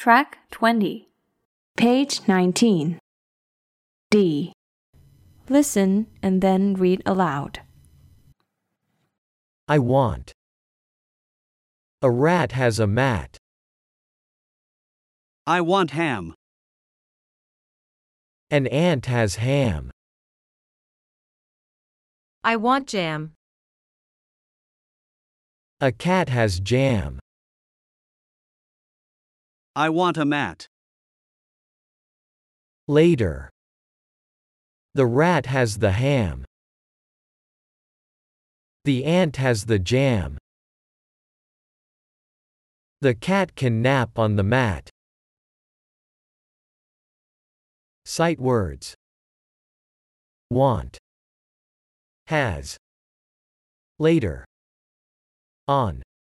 Track 20. Page 19. D. Listen and then read aloud. I want. A rat has a mat. I want ham. An ant has ham. I want jam. A cat has jam. I want a mat. Later. The rat has the ham. The ant has the jam. The cat can nap on the mat. Sight words. Want. Has. Later. On.